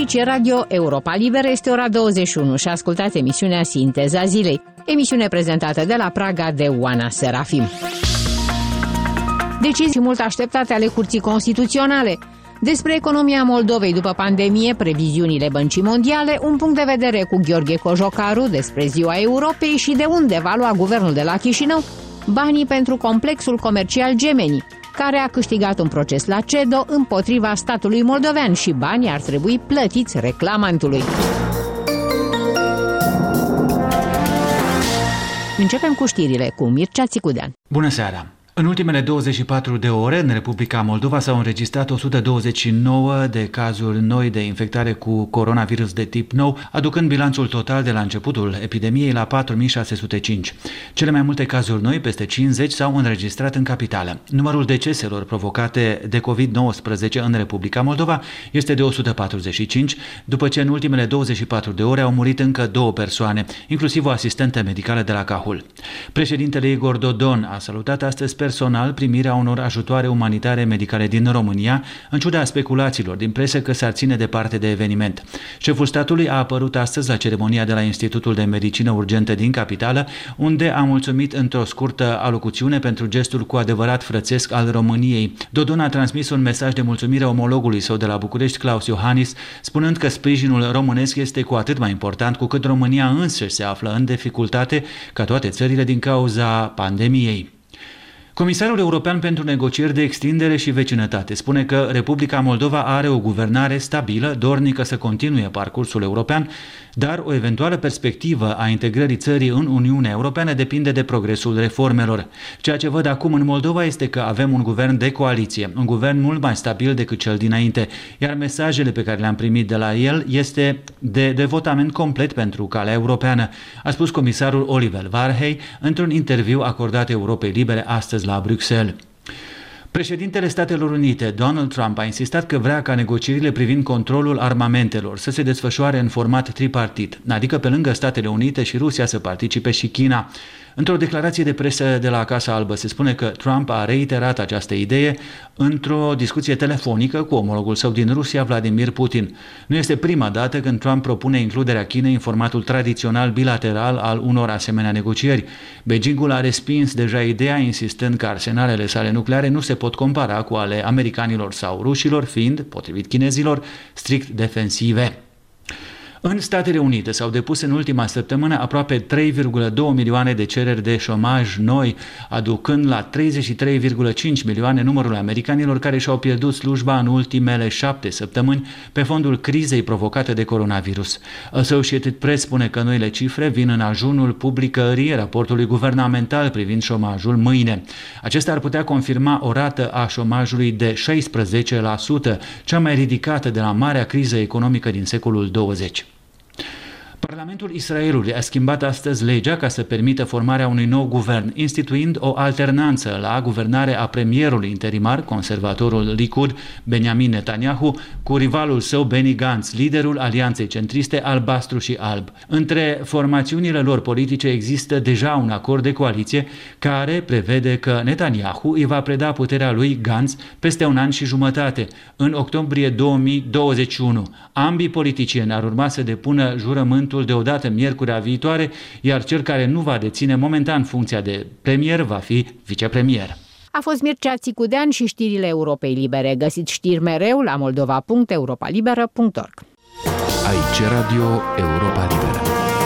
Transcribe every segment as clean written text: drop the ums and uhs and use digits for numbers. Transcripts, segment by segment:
Aici Radio Europa Liberă, este ora 21 și ascultați emisiunea Sinteza Zilei, emisiune prezentată de la Praga de Oana Serafim. Decizii mult așteptate ale Curții Constituționale. Despre economia Moldovei după pandemie, previziunile Băncii Mondiale, un punct de vedere cu Gheorghe Cojocaru despre Ziua Europei și de unde va lua guvernul de la Chișinău banii pentru complexul comercial Gemeni, care a câștigat un proces la CEDO împotriva statului moldovean și banii ar trebui plătiți reclamantului. Începem cu știrile cu Mircea Țicudean. Bună seara! În ultimele 24 de ore, în Republica Moldova s-au înregistrat 129 de cazuri noi de infectare cu coronavirus de tip nou, aducând bilanțul total de la începutul epidemiei la 4605. Cele mai multe cazuri noi, peste 50, s-au înregistrat în capitală. Numărul deceselor provocate de COVID-19 în Republica Moldova este de 145, după ce în ultimele 24 de ore au murit încă 2 persoane, inclusiv o asistentă medicală de la Cahul. Președintele Igor Dodon a salutat astăzi personal primirea unor ajutoare umanitare medicale din România, în ciuda speculațiilor din presă că s-ar ține departe de eveniment. Șeful statului a apărut astăzi la ceremonia de la Institutul de Medicină Urgentă din capitală, unde a mulțumit într-o scurtă alocuțiune pentru gestul cu adevărat frățesc al României. Dodon a transmis un mesaj de mulțumire omologului său de la București, Claus Iohannis, spunând că sprijinul românesc este cu atât mai important cu cât România însăși se află în dificultate, ca toate țările, din cauza pandemiei. Comisarul European pentru Negocieri de Extindere și Vecinătate spune că Republica Moldova are o guvernare stabilă, dornică să continue parcursul european, dar o eventuală perspectivă a integrării țării în Uniunea Europeană depinde de progresul reformelor. Ceea ce văd acum în Moldova este că avem un guvern de coaliție, un guvern mult mai stabil decât cel dinainte, iar mesajele pe care le-am primit de la el este de devotament complet pentru calea europeană, a spus comisarul Oliver Varhey într-un interviu acordat Europei Libere astăzi la Bruxelles. Președintele Statelor Unite, Donald Trump, a insistat că vrea ca negocierile privind controlul armamentelor să se desfășoare în format tripartit, adică pe lângă Statele Unite și Rusia să participe și China. Într-o declarație de presă de la Casa Albă se spune că Trump a reiterat această idee într-o discuție telefonică cu omologul său din Rusia, Vladimir Putin. Nu este prima dată când Trump propune includerea Chinei în formatul tradițional bilateral al unor asemenea negocieri. Beijingul a respins deja ideea, insistând că arsenalele sale nucleare nu se pot compara cu ale americanilor sau rușilor, fiind, potrivit chinezilor, strict defensive. În Statele Unite s-au depus în ultima săptămână aproape 3,2 milioane de cereri de șomaj noi, aducând la 33,5 milioane numărul americanilor care și-au pierdut slujba în ultimele 7 săptămâni pe fondul crizei provocate de coronavirus. Associated Press spune că noile cifre vin în ajunul publicării raportului guvernamental privind șomajul mâine. Acesta ar putea confirma o rată a șomajului de 16%, cea mai ridicată de la marea criză economică din secolul 20. Parlamentul Israelului a schimbat astăzi legea ca să permită formarea unui nou guvern, instituind o alternanță la guvernare a premierului interimar, conservatorul Likud, Benjamin Netanyahu, cu rivalul său Benny Gantz, liderul alianței centriste albastru și alb. Între formațiunile lor politice există deja un acord de coaliție care prevede că Netanyahu îi va preda puterea lui Gantz peste 1 an și jumătate, în octombrie 2021. Ambii politicieni ar urma să depună jurământul deodată miercurea viitoare, iar cel care nu va deține momentan funcția de premier va fi vicepremier. A fost Mircea Țicudean și știrile Europei Libere. Găsiți știri mereu la moldova.europalibera.org. Aici Radio Europa Liberă.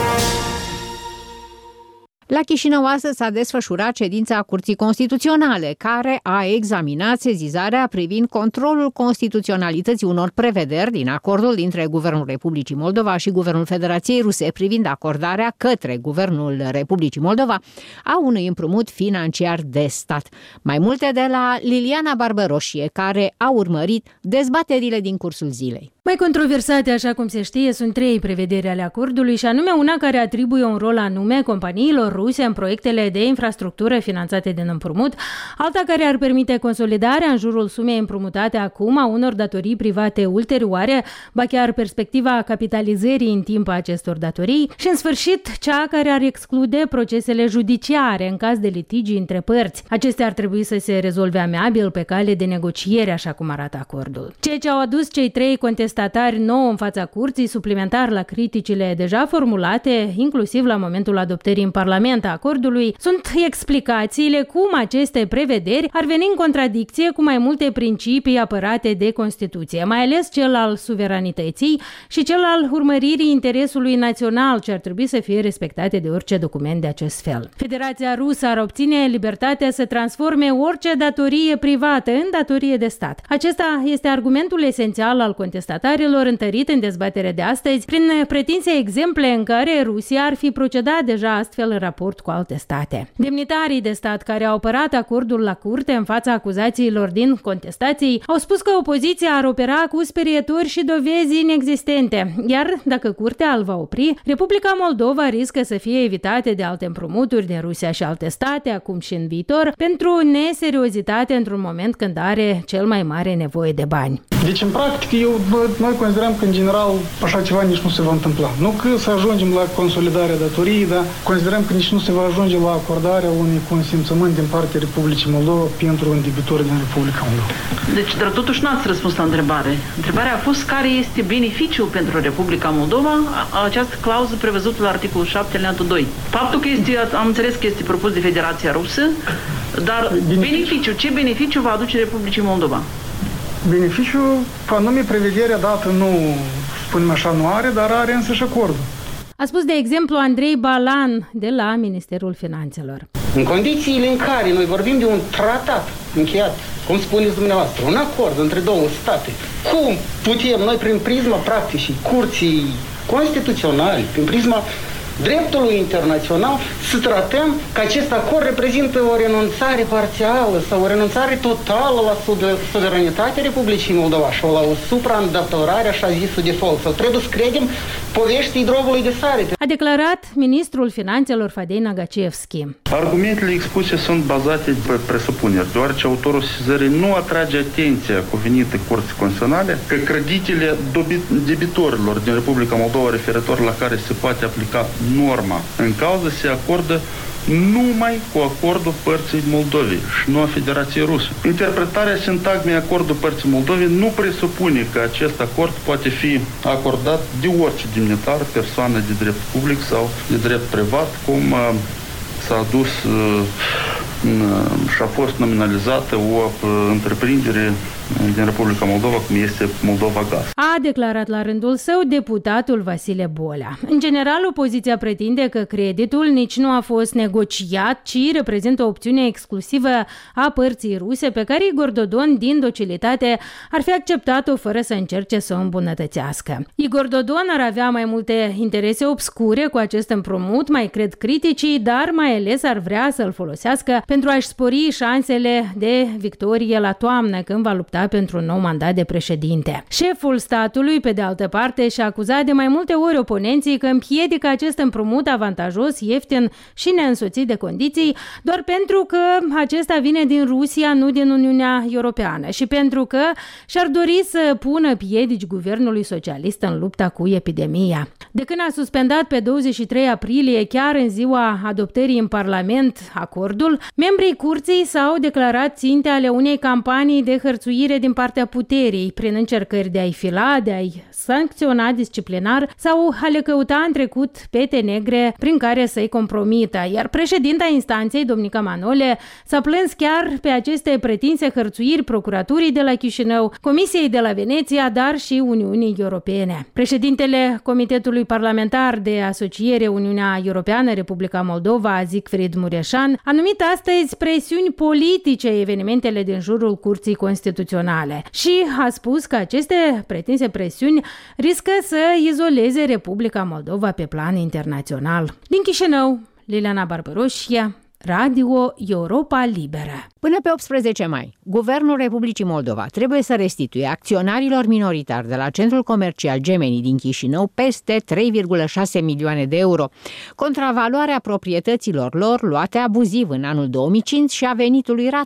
La Chișinău astăzi s-a desfășurat ședința Curții Constituționale, care a examinat sezizarea privind controlul constituționalității unor prevederi din acordul dintre Guvernul Republicii Moldova și Guvernul Federației Ruse privind acordarea către Guvernul Republicii Moldova a unui împrumut financiar de stat. Mai multe de la Liliana Barbăroșie, care a urmărit dezbaterile din cursul zilei. Mai controversate, așa cum se știe, sunt 3 prevederi ale acordului, și anume una care atribuie un rol anume companiilor ruse în proiectele de infrastructură finanțate din împrumut, alta care ar permite consolidarea în jurul sumei împrumutate acum a unor datorii private ulterioare, ba chiar perspectiva capitalizării în timp a acestor datorii, și în sfârșit cea care ar exclude procesele judiciare în caz de litigi între părți. Acestea ar trebui să se rezolve amiabil pe cale de negociere, așa cum arată acordul. Ceea ce au adus cei 3 contestați contestatari nou în fața curții, suplimentar la criticile deja formulate, inclusiv la momentul adoptării în Parlament a acordului, sunt explicațiile cum aceste prevederi ar veni în contradicție cu mai multe principii apărate de Constituție, mai ales cel al suveranității și cel al urmăririi interesului național, ce ar trebui să fie respectate de orice document de acest fel. Federația Rusă ar obține libertatea să transforme orice datorie privată în datorie de stat. Acesta este argumentul esențial al contestatarilor, întărit în dezbatere de astăzi prin pretinse exemple în care Rusia ar fi procedat deja astfel în raport cu alte state. Demnitarii de stat care au apărat acordul la curte în fața acuzațiilor din contestații au spus că opoziția ar opera cu sperietori și dovezi inexistente, iar dacă curtea îl va opri, Republica Moldova riscă să fie evitate de alte împrumuturi din Rusia și alte state, acum și în viitor, pentru neseriozitate într-un moment când are cel mai mare nevoie de bani. Deci, în practică, noi considerăm că, în general, așa ceva nici nu se va întâmpla. Nu că să ajungem la consolidarea datoriei, dar considerăm că nici nu se va ajunge la acordarea unui consimțământ din partea Republicii Moldova pentru un debitor din Republica Moldova. Deci, dar totuși n-ați răspuns la întrebare. Întrebarea a fost care este beneficiul pentru Republica Moldova această clauză prevăzută la articolul 7, alineatul 2. Faptul că am înțeles că este propus de Federația Rusă, dar ce beneficiu va aduce Republicii Moldova? Beneficiul, anume prevederea dată nu, spunem așa, nu are, dar are însăși acordul. A spus, de exemplu, Andrei Balan de la Ministerul Finanțelor. În condițiile în care noi vorbim de un tratat încheiat, cum spuneți dumneavoastră, un acord între două state, cum putem noi, prin prisma practicii curții constituționale, prin prisma dreptului internațional, să tratăm că acest acord reprezintă o renunțare parțială sau o renunțare totală la suveranitatea Republicii Moldova și la o supraîndatorare, așa zisul default. Sau trebuie să credem poveștii drobului de sare. A declarat ministrul finanțelor Fadei Nagacievski. Argumentele expuse sunt bazate pe presupuneri, deoarece autorul sesizării nu atrage atenția cuvenită Curții Constituționale că creditele debitorilor din Republica Moldova referitor la care se poate aplica norma în cauză se acordă numai cu acordul părții Moldovei și nu a Federației Ruse. Interpretarea sintagmei acordul părții Moldovei nu presupune că acest acord poate fi acordat de orice demnitar, persoană de drept public sau de drept privat, cum s-a adus și a fost nominalizată o întreprindere din Republica Moldova, cum este Moldova Gaz. A declarat la rândul său deputatul Vasile Bolea. În general, opoziția pretinde că creditul nici nu a fost negociat, ci reprezintă o opțiune exclusivă a părții ruse, pe care Igor Dodon, din docilitate, ar fi acceptat-o fără să încerce să o îmbunătățească. Igor Dodon ar avea mai multe interese obscure cu acest împrumut, mai cred criticii, dar mai ales ar vrea să-l folosească pentru a-și spori șansele de victorie la toamnă, când va lupta pentru un nou mandat de președinte. Șeful statului, pe de altă parte, și-a acuzat de mai multe ori oponenții că împiedică acest împrumut avantajos, ieftin și neînsoțit de condiții, doar pentru că acesta vine din Rusia, nu din Uniunea Europeană, și pentru că și-ar dori să pună piedici guvernului socialist în lupta cu epidemia. De când a suspendat pe 23 aprilie, chiar în ziua adoptării în Parlament, acordul, membrii curții s-au declarat ținte ale unei campanii de hărțuire din partea puterii, prin încercări de a-i fila, de a-i sancționa disciplinar sau a le căuta în trecut pete negre prin care să-i compromită. Iar președinta instanței, Domnica Manole, s-a plâns chiar pe aceste pretinse hărțuiri procuraturii de la Chișinău, Comisiei de la Veneția, dar și Uniunii Europene. Președintele Comitetului Parlamentar de Asociere Uniunea Europeană Republica Moldova, Siegfried Mureșan, a numit astăzi presiuni politice evenimentele din jurul Curții Constituționale și a spus că aceste pretinse presiuni riscă să izoleze Republica Moldova pe plan internațional. Din Chișinău, Liliana Barbaroșia, Radio Europa Liberă. Până pe 18 mai, Guvernul Republicii Moldova trebuie să restituie acționarilor minoritari de la Centrul Comercial Gemeni din Chișinău peste 3,6 milioane de euro, contravaloarea proprietăților lor luate abuziv în anul 2005 și a venitului ratat.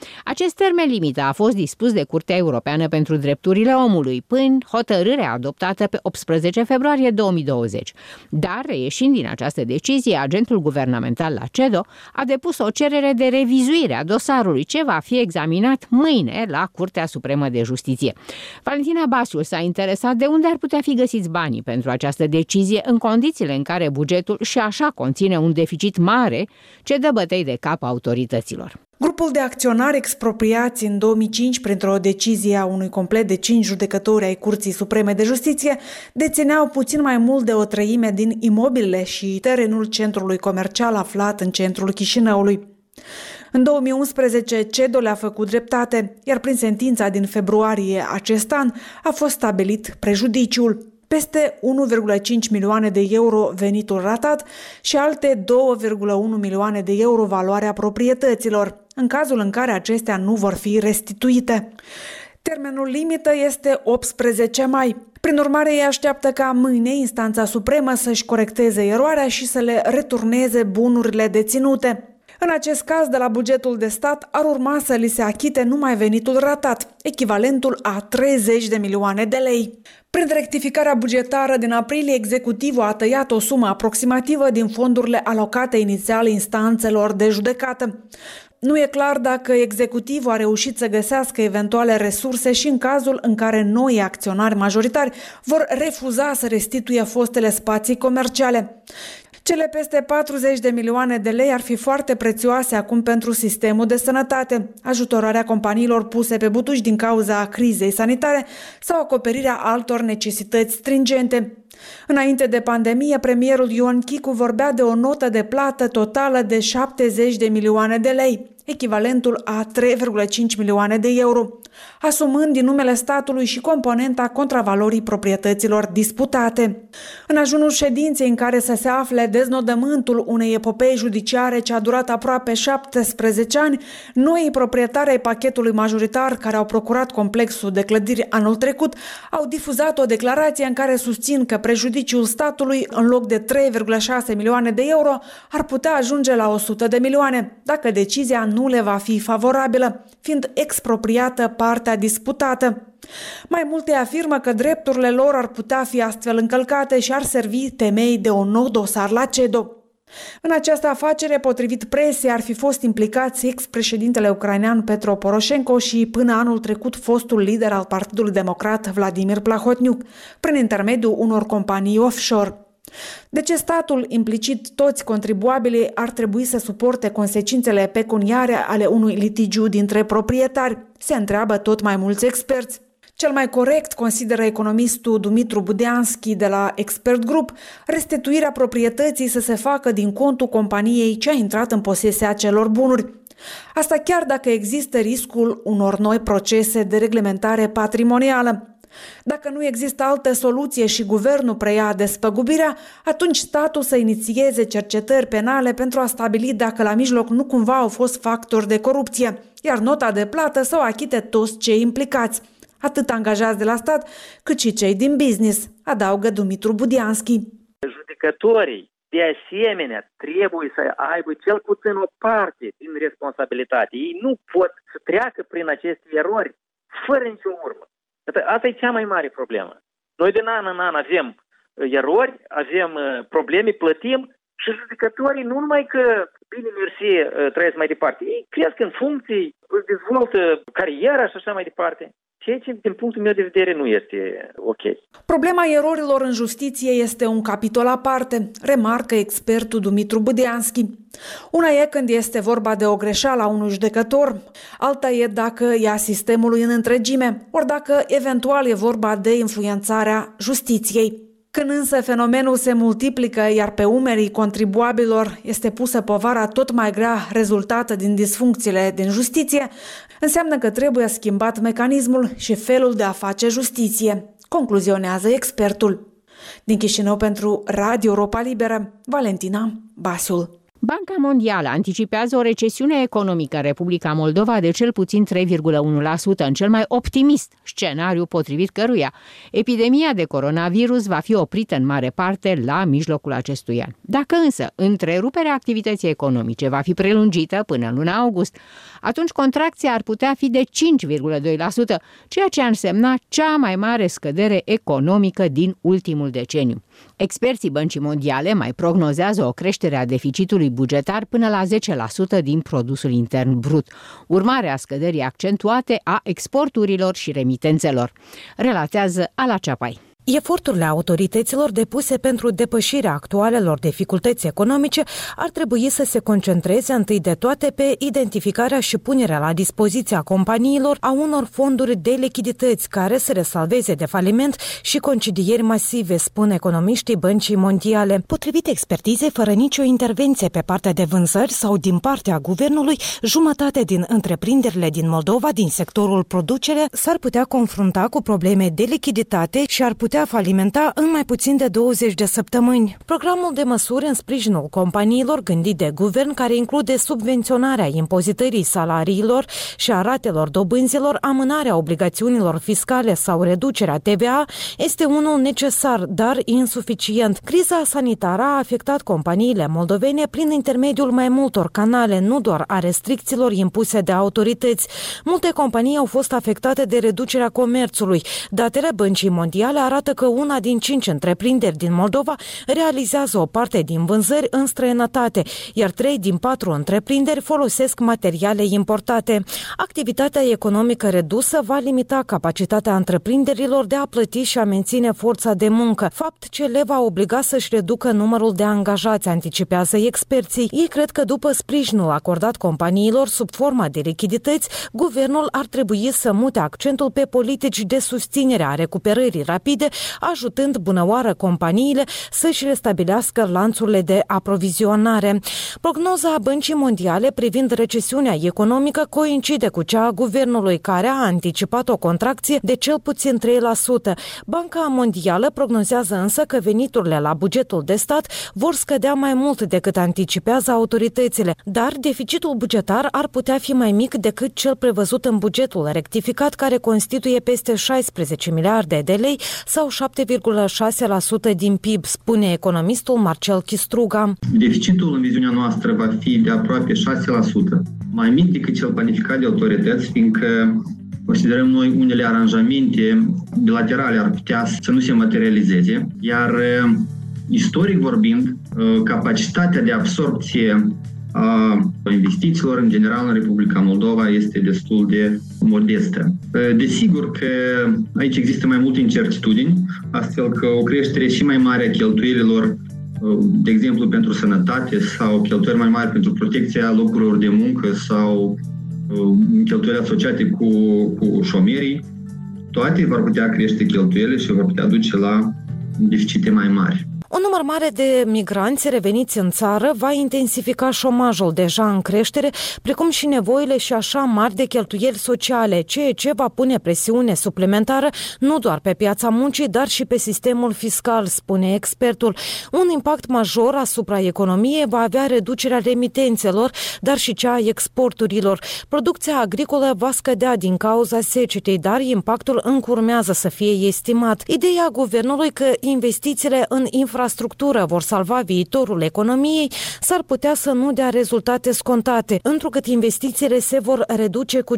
Acest termen limită a fost dispus de Curtea Europeană pentru Drepturile Omului prin hotărârea adoptată pe 18 februarie 2020. Dar, reieșind din această decizie, agentul guvernamental la CEDO a depus o cerere de revizuire a dosarului, ce va fi examinat mâine la Curtea Supremă de Justiție. Valentina Basiul s-a interesat de unde ar putea fi găsiți banii pentru această decizie în condițiile în care bugetul și așa conține un deficit mare ce dă bătăi de cap autorităților. Grupul de acționari expropriați în 2005 printr-o decizie a unui complet de 5 judecători ai Curții Supreme de Justiție dețineau puțin mai mult de o treime din imobilele și terenul centrului comercial aflat în centrul Chișinăului. În 2011, CEDO le-a făcut dreptate, iar prin sentința din februarie acest an a fost stabilit prejudiciul. Peste 1,5 milioane de euro venitul ratat și alte 2,1 milioane de euro valoarea proprietăților, în cazul în care acestea nu vor fi restituite. Termenul limită este 18 mai. Prin urmare, ei așteaptă ca mâine instanța supremă să-și corecteze eroarea și să le returneze bunurile deținute. În acest caz, de la bugetul de stat, ar urma să li se achite numai venitul ratat, echivalentul a 30 de milioane de lei. Prin rectificarea bugetară din aprilie, executivul a tăiat o sumă aproximativă din fondurile alocate inițial instanțelor de judecată. Nu e clar dacă executivul a reușit să găsească eventuale resurse și în cazul în care noi acționari majoritari vor refuza să restituie fostele spații comerciale. Cele peste 40 de milioane de lei ar fi foarte prețioase acum pentru sistemul de sănătate, ajutorarea companiilor puse pe butuci din cauza crizei sanitare sau acoperirea altor necesități stringente. Înainte de pandemie, premierul Ioan Chicu vorbea de o notă de plată totală de 70 de milioane de lei, echivalentul a 3,5 milioane de euro, asumând din numele statului și componenta contravalorii proprietăților disputate. În ajunul ședinței în care să se afle deznodământul unei epopei judiciare ce a durat aproape 17 ani, noi proprietari ai pachetului majoritar care au procurat complexul de clădiri anul trecut au difuzat o declarație în care susțin că prejudiciul statului, în loc de 3,6 milioane de euro, ar putea ajunge la 100 de milioane, dacă decizia nu le va fi favorabilă, fiind expropriată partea disputată. Mai multe afirmă că drepturile lor ar putea fi astfel încălcate și ar servi temei de un nou dosar la CEDO. În această afacere, potrivit presiei, ar fi fost implicați ex-președintele ucrainean Petro Poroșenko și până anul trecut fostul lider al Partidului Democrat Vladimir Plahotniuc, prin intermediul unor companii offshore. De ce statul, implicit toți contribuabilii, ar trebui să suporte consecințele pecuniare ale unui litigiu dintre proprietari? Se întreabă tot mai mulți experți. Cel mai corect, consideră economistul Dumitru Budeanski de la Expert Group, restituirea proprietății să se facă din contul companiei ce a intrat în posesia acelor bunuri. Asta chiar dacă există riscul unor noi procese de reglementare patrimonială. Dacă nu există altă soluție și guvernul preia despăgubirea, atunci statul să inițieze cercetări penale pentru a stabili dacă la mijloc nu cumva au fost factori de corupție, iar nota de plată să o achite toți cei implicați, atât angajați de la stat, cât și cei din business, adaugă Dumitru Budeanski. Judecătorii, de asemenea, trebuie să aibă cel puțin o parte din responsabilitate. Ei nu pot să treacă prin aceste erori fără nicio urmă. Asta e cea mai mare problemă. Noi din an în an avem erori, avem probleme, plătim și judecătorii nu numai că bine mersi trăiesc mai departe, ei cresc în funcții, își dezvoltă cariera și așa mai departe. Ceea ce, din punctul meu de vedere, nu este ok. Problema erorilor în justiție este un capitol aparte, remarcă expertul Dumitru Budeanski. Una e când este vorba de o greșeală a unui judecător, alta e dacă e a sistemului în întregime, ori dacă eventual e vorba de influențarea justiției. Când însă fenomenul se multiplică, iar pe umerii contribuabililor este pusă povara tot mai grea rezultată din disfuncțiile din justiție, înseamnă că trebuie schimbat mecanismul și felul de a face justiție, concluzionează expertul. Din Chișinău pentru Radio Europa Liberă, Valentina Basiul. Banca Mondială anticipează o recesiune economică în Republica Moldova de cel puțin 3,1%, în cel mai optimist scenariu potrivit căruia epidemia de coronavirus va fi oprită în mare parte la mijlocul acestui an. Dacă însă întreruperea activității economice va fi prelungită până în luna august, atunci contracția ar putea fi de 5,2%, ceea ce ar însemna cea mai mare scădere economică din ultimul deceniu. Experții Băncii Mondiale mai prognozează o creștere a deficitului bugetar până la 10% din produsul intern brut, urmare a scăderii accentuate a exporturilor și remitențelor, relatează Ala Ceapai. Eforturile autorităților depuse pentru depășirea actualelor dificultăți economice ar trebui să se concentreze întâi de toate pe identificarea și punerea la dispoziția companiilor a unor fonduri de lichidități care să le salveze de faliment și concedieri masive, spun economiștii Băncii Mondiale. Potrivit expertizei, fără nicio intervenție pe partea de vânzări sau din partea guvernului, jumătate din întreprinderile din Moldova din sectorul producere s-ar putea confrunta cu probleme de lichiditate și ar putea falimenta în mai puțin de 20 de săptămâni. Programul de măsuri în sprijinul companiilor gândit de guvern, care include subvenționarea impozitării salariilor și a ratelor dobânzilor, amânarea obligațiunilor fiscale sau reducerea TVA, este unul necesar, dar insuficient. Criza sanitară a afectat companiile moldovene prin intermediul mai multor canale, nu doar a restricțiilor impuse de autorități. Multe companii au fost afectate de reducerea comerțului. Datele Băncii Mondiale arată că una din 5 întreprinderi din Moldova realizează o parte din vânzări în străinătate, iar 3 din 4 întreprinderi folosesc materiale importate. Activitatea economică redusă va limita capacitatea întreprinderilor de a plăti și a menține forța de muncă, fapt ce le va obliga să-și reducă numărul de angajați, anticipează experții. Ei cred că după sprijinul acordat companiilor sub forma de lichidități, guvernul ar trebui să mute accentul pe politici de susținere a recuperării rapide, ajutând bunăoară companiile să-și restabilească lanțurile de aprovizionare. Prognoza Băncii Mondiale privind recesiunea economică coincide cu cea a guvernului, care a anticipat o contracție de cel puțin 3%. Banca Mondială prognozează însă că veniturile la bugetul de stat vor scădea mai mult decât anticipează autoritățile, dar deficitul bugetar ar putea fi mai mic decât cel prevăzut în bugetul rectificat, care constituie peste 16 miliarde de lei sau 7,6% din PIB, spune economistul Marcel Chistruga. Deficitul în viziunea noastră va fi de aproape 6%, mai mic decât cel planificat de autorități, fiindcă considerăm noi unele aranjamente bilaterale ar putea să nu se materializeze, iar istoric vorbind, capacitatea de absorbție a investițiilor în general în Republica Moldova este destul de modestă. Desigur că aici există mai multe incertitudini, astfel că o creștere și mai mare a cheltuielilor, de exemplu pentru sănătate sau cheltuieli mai mari pentru protecția locurilor de muncă sau cheltuieli asociate cu șomerii, toate vor putea crește cheltuielile și vor putea duce la deficite mai mari. Un număr mare de migranți reveniți în țară va intensifica șomajul deja în creștere, precum și nevoile și așa mari de cheltuieli sociale, ceea ce va pune presiune suplimentară nu doar pe piața muncii, dar și pe sistemul fiscal, spune expertul. Un impact major asupra economiei va avea reducerea remitențelor, dar și cea a exporturilor. Producția agricolă va scădea din cauza secetei, dar impactul încă urmează să fie estimat. Ideea guvernului că investițiile în infrastructură vor salva viitorul economiei s-ar putea să nu dea rezultate scontate, întrucât investițiile se vor reduce cu 15%,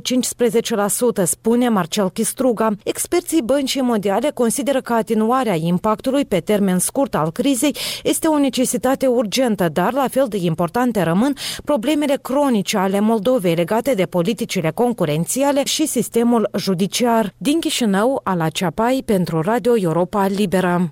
spune Marcel Chistruga. Experții Băncii Mondiale consideră că atenuarea impactului pe termen scurt al crizei este o necesitate urgentă, dar la fel de importante rămân problemele cronice ale Moldovei legate de politicile concurențiale și sistemul judiciar. Din Chișinău, Ala Ceapai pentru Radio Europa Liberă.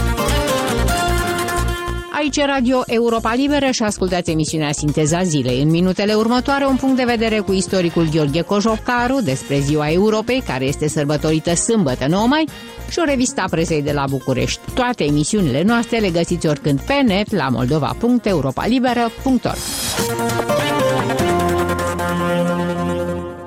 Aici Radio Europa Liberă și ascultați emisiunea Sinteza Zilei. În minutele următoare, un punct de vedere cu istoricul Gheorghe Cojocaru despre Ziua Europei, care este sărbătorită sâmbătă 9 mai, și o revistă a presei de la București. Toate emisiunile noastre le găsiți oricând pe net la moldova.europalibera.org.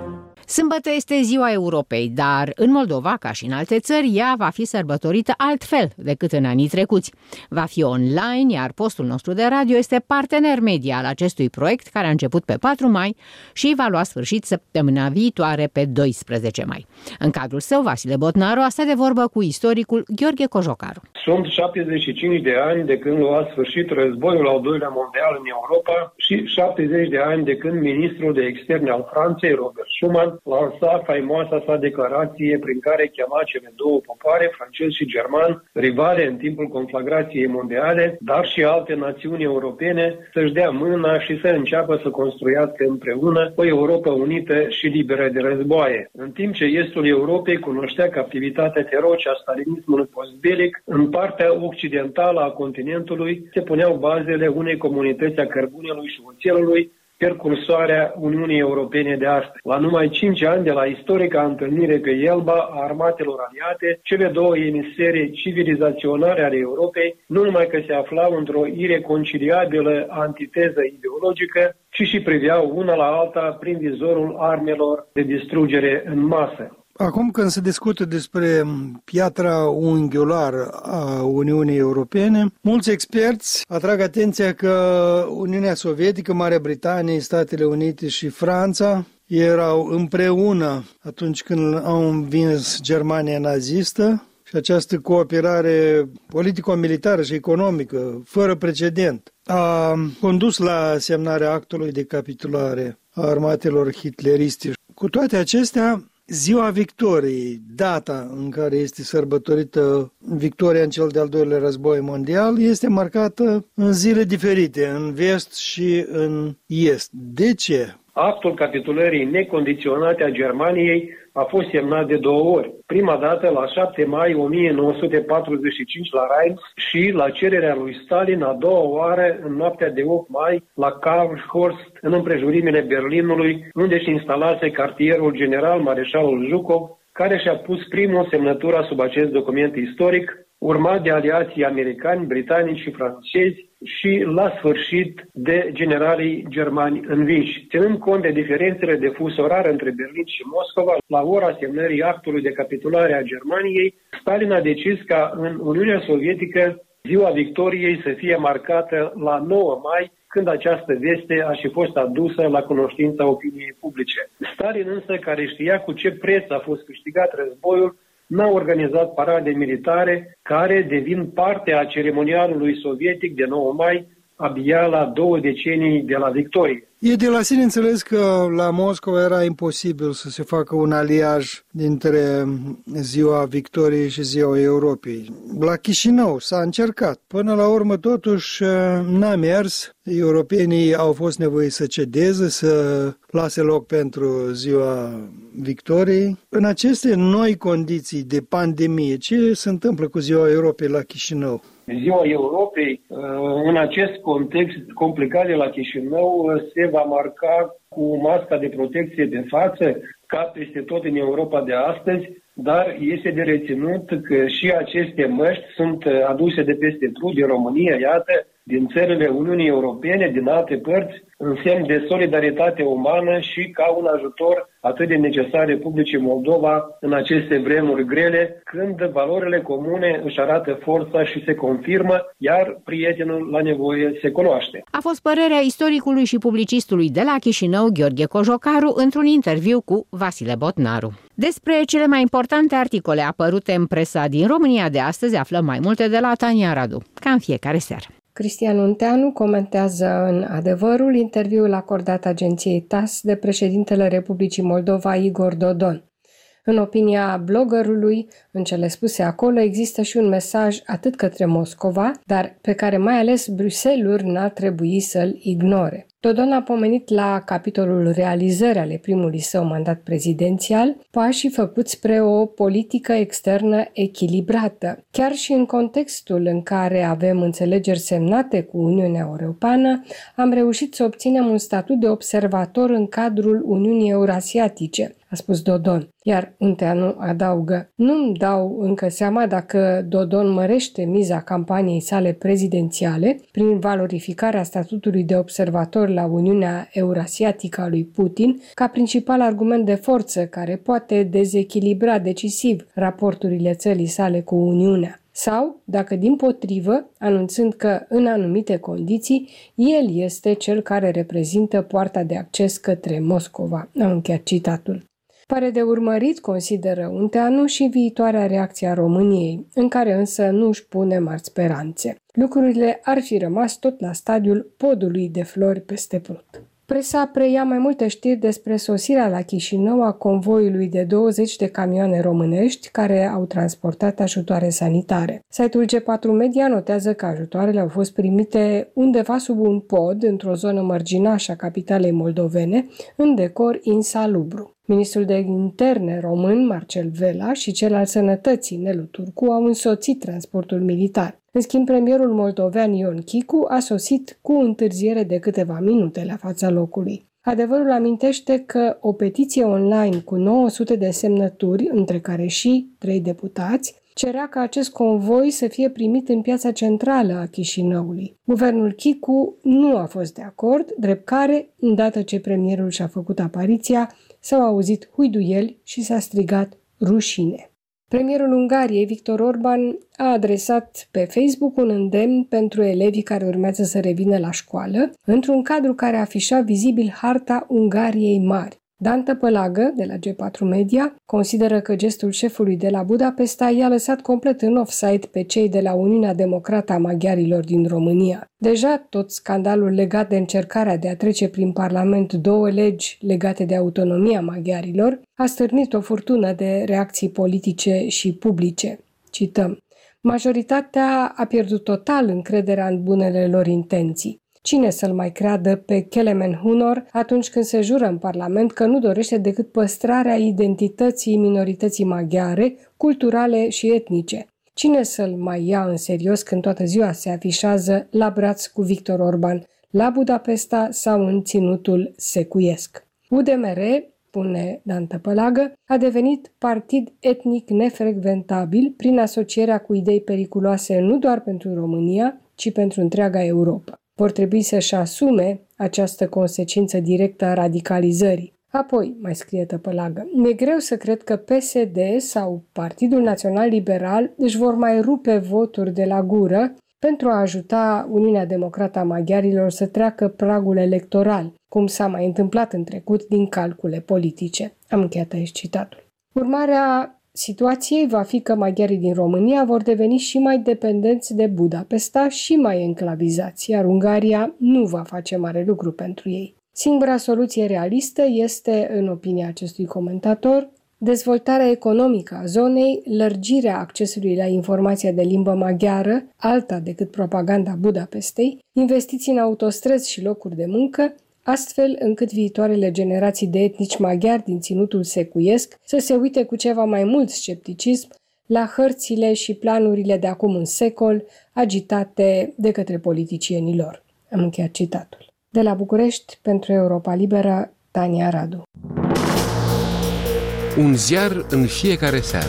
Sâmbătă este Ziua Europei, dar în Moldova, ca și în alte țări, ea va fi sărbătorită altfel decât în anii trecuți. Va fi online, iar postul nostru de radio este partener media al acestui proiect, care a început pe 4 mai și va lua sfârșit săptămâna viitoare pe 12 mai. În cadrul său, Vasile Botnaru a stat de vorbă cu istoricul Gheorghe Cojocaru. Sunt 75 de ani de când lua sfârșit războiul al doilea mondial în Europa și 70 de ani de când ministrul de externe al Franței, Robert Schuman, lansa faimoasa sa declarație prin care chema cele două popoare, francez și german, rivale în timpul conflagrației mondiale, dar și alte națiuni europene, să-și dea mâna și să înceapă să construiască împreună o Europa unită și liberă de războaie. În timp ce estul Europei cunoștea captivitatea feroce a stalinismului postbelic, în partea occidentală a continentului se puneau bazele unei comunități a cărbunelui și oțelului, percursoarea Uniunii Europene de astăzi. La numai 5 ani de la istorica întâlnire pe Elba a armatelor aliate, cele două emisfere civilizaționale ale Europei nu numai că se aflau într-o ireconciliabilă antiteză ideologică, ci și priveau una la alta prin vizorul armelor de distrugere în masă. Acum când se discută despre piatra unghiulară a Uniunii Europene, mulți experți atrag atenția că Uniunea Sovietică, Marea Britanie, Statele Unite și Franța erau împreună atunci când au învins Germania nazistă și această cooperare politico-militară și economică fără precedent a condus la semnarea actului de capitulare a armatelor hitleriste. Cu toate acestea, Ziua Victoriei, data în care este sărbătorită victoria în cel de-al doilea război mondial, este marcată în zile diferite, în vest și în est. De ce? Actul capitulării necondiționate a Germaniei a fost semnat de 2 ori. Prima dată la 7 mai 1945 la Reims și la cererea lui Stalin a doua oară în noaptea de 8 mai la Karlshorst, în împrejurimile Berlinului, unde și instalase cartierul general mareșalul Zhukov, care și-a pus primul semnătura sub acest document istoric, urmat de aliații americani, britanici și francezi și la sfârșit de generalii germani învinși. Ținând cont de diferențele de fus orar între Berlin și Moscova, la ora semnării actului de capitulare a Germaniei, Stalin a decis ca în Uniunea Sovietică Ziua Victoriei să fie marcată la 9 mai, când această veste a și fost adusă la cunoștința opiniei publice. Stalin însă, care știa cu ce preț a fost câștigat războiul, n-a organizat parade militare care devin parte a ceremonialului sovietic de 9 mai, abia la 2 decenii de la victorie. E de la sine înțeles că la Moscova era imposibil să se facă un aliaj dintre Ziua Victoriei și Ziua Europei. La Chișinău s-a încercat. Până la urmă, totuși, n-a mers. Europenii au fost nevoiți să cedeze, să lase loc pentru Ziua Victoriei. În aceste noi condiții de pandemie, ce se întâmplă cu Ziua Europei la Chișinău? Ziua Europei, în acest context complicat de la Chișinău, se va marca cu masca de protecție de față, ca peste tot în Europa de astăzi, dar este de reținut că și aceste măști sunt aduse de peste tot din România, iată, din țările Uniunii Europene, din alte părți, în semn de solidaritate umană și ca un ajutor atât de necesar Republicii Moldova în aceste vremuri grele, când valorile comune își arată forța și se confirmă, iar prietenul la nevoie se cunoaște. A fost părerea istoricului și publicistului de la Chișinău, Gheorghe Cojocaru, într-un interviu cu Vasile Botnaru. Despre cele mai importante articole apărute în presa din România de astăzi aflăm mai multe de la Tania Radu, ca în fiecare seară. Cristian Unteanu comentează în Adevărul interviul acordat agenției TASS de președintele Republicii Moldova, Igor Dodon. În opinia bloggerului, în cele spuse acolo, există și un mesaj atât către Moscova, dar pe care mai ales Bruxelles n-ar trebui să-l ignore. Dodon a pomenit la capitolul realizări ale primului său mandat prezidențial pașii făcuți spre o politică externă echilibrată. Chiar și în contextul în care avem înțelegeri semnate cu Uniunea Europeană, am reușit să obținem un statut de observator în cadrul Uniunii Eurasiatice, a spus Dodon. Iar Unteanu adaugă: nu-mi dau încă seama dacă Dodon mărește miza campaniei sale prezidențiale prin valorificarea statutului de observator la Uniunea Eurasiatică a lui Putin ca principal argument de forță care poate dezechilibra decisiv raporturile țării sale cu Uniunea. Sau, dacă dimpotrivă, anunțând că, în anumite condiții, el este cel care reprezintă poarta de acces către Moscova. Am încheiat citatul. Pare de urmărit, consideră Unteanu, și viitoarea reacție a României, în care însă nu își pune mari speranțe. Lucrurile ar fi rămas tot la stadiul podului de flori peste Prut. Presa preia mai multe știri despre sosirea la Chișinău a convoiului de 20 de camioane românești care au transportat ajutoare sanitare. Site-ul G4 Media notează că ajutoarele au fost primite undeva sub un pod, într-o zonă mărginașă a capitalei moldovene, în decor insalubru. Ministrul de Interne român, Marcel Vela, și cel al Sănătății, Nelu Turcu, au însoțit transportul militar. În schimb, premierul moldovean Ion Chicu a sosit cu întârziere de câteva minute la fața locului. Adevărul amintește că o petiție online cu 900 de semnături, între care și 3 deputați, cerea ca acest convoi să fie primit în piața centrală a Chișinăului. Guvernul Chicu nu a fost de acord, drept care, îndată ce premierul și-a făcut apariția, s-au auzit huiduieli și s-a strigat rușine. Premierul Ungariei, Viktor Orban, a adresat pe Facebook un îndemn pentru elevii care urmează să revină la școală, într-un cadru care afișa vizibil harta Ungariei mari. Dan Tăpălagă, de la G4 Media, consideră că gestul șefului de la Budapesta i-a lăsat complet în offside pe cei de la Uniunea Democrată a Maghiarilor din România. Deja tot scandalul legat de încercarea de a trece prin Parlament 2 legi legate de autonomia maghiarilor a stârnit o furtună de reacții politice și publice. Cităm: majoritatea a pierdut total încrederea în bunele lor intenții. Cine să-l mai creadă pe Kelemen Hunor atunci când se jură în Parlament că nu dorește decât păstrarea identității minorității maghiare, culturale și etnice? Cine să-l mai ia în serios când toată ziua se afișează la braț cu Viktor Orban, la Budapesta sau în ținutul secuiesc? UDMR, spune Dan Tăpălagă, a devenit partid etnic nefrecventabil prin asocierea cu idei periculoase nu doar pentru România, ci pentru întreaga Europa. Vor trebui să-și asume această consecință directă a radicalizării. Apoi, mai scrie Tăpălagă, mi-e greu să cred că PSD sau Partidul Național Liberal își vor mai rupe voturi de la gură pentru a ajuta Uniunea Democrată a Maghiarilor să treacă pragul electoral, cum s-a mai întâmplat în trecut din calcule politice. Am încheiat aici citatul. Urmarea situației va fi că maghiarii din România vor deveni și mai dependenți de Budapesta și mai enclavizați, iar Ungaria nu va face mare lucru pentru ei. Singura soluție realistă este, în opinia acestui comentator, dezvoltarea economică a zonei, lărgirea accesului la informația de limbă maghiară, alta decât propaganda Budapestei, investiții în autostrăzi și locuri de muncă, astfel încât viitoarele generații de etnici maghiari din ținutul secuiesc să se uite cu ceva mai mult scepticism la hărțile și planurile de acum un secol agitate de către politicienii lor. Am încheiat citatul. De la București, pentru Europa Liberă, Tania Radu. Un ziar în fiecare seară.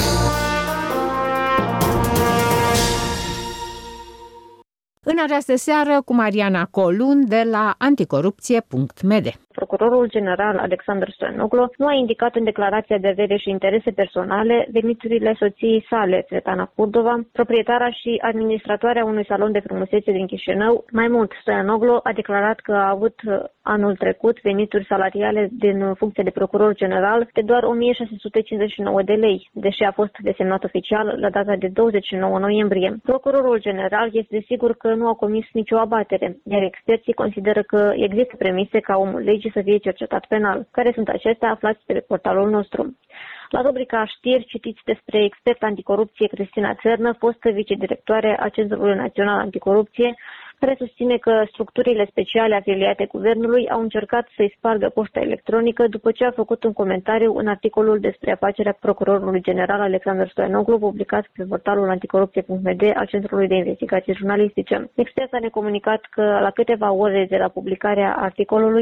În această seară cu Mariana Colun de la anticorupție.md. Procurorul general Alexandru Stoianoglu nu a indicat în declarația de avere și interese personale veniturile soției sale, Svetlana Kurdova, proprietara și administratoarea unui salon de frumusețe din Chișinău. Mai mult, Stoianoglu a declarat că a avut anul trecut venituri salariale din funcție de procuror general de doar 1659 de lei, deși a fost desemnat oficial la data de 29 noiembrie. Procurorul general este sigur că nu a comis nicio abatere, iar experții consideră că există premise ca omul legii să fie cercetat penal. Care sunt acestea? Aflați pe portalul nostru. La rubrica știri citiți despre expert anticorupție Cristina Țărnă, fostă vicedirectoare a Centrului Național Anticorupție, care susține că structurile speciale afiliate guvernului au încercat să-i spargă poșta electronică după ce a făcut un comentariu în articolul despre afacerea procurorului general Alexandru Stoianoglu, publicat pe portalul anticorupție.md al Centrului de Investigații Jurnalistice. Experta ne-a comunicat că la câteva ore de la publicarea articolului,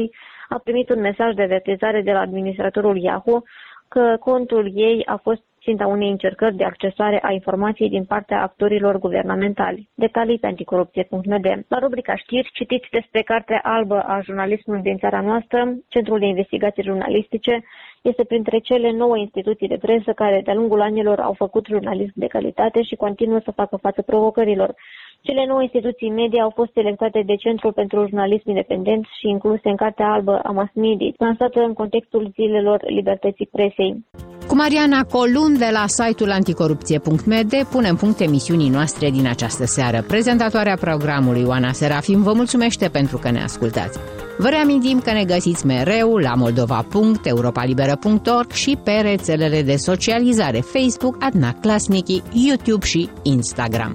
a primit un mesaj de avertizare de la administratorul Yahoo că contul ei a fost ținta unei încercări de accesare a informației din partea actorilor guvernamentali. Detalii pe anticorupție.md. La rubrica știri, citiți despre Cartea albă a jurnalismului din țara noastră. Centrul de investigații jurnalistice este printre cele 9 instituții de presă care de-a lungul anilor au făcut jurnalism de calitate și continuă să facă față provocărilor. Cele 9 instituții media au fost selectate de Centrul pentru Jurnalism Independent și incluse în Cartea albă a mass media, lansată în contextul zilelor libertății presei. Cu Mariana Colun de la site-ul anticorupție.md punem punct emisiunii noastre din această seară. Prezentatoarea programului Oana Serafim vă mulțumește pentru că ne ascultați. Vă reamintim că ne găsiți mereu la moldova.europalibera.org și pe rețelele de socializare Facebook, Adna Klasnici, YouTube și Instagram.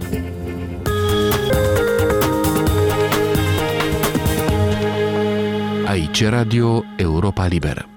Aici Radio Europa Liberă.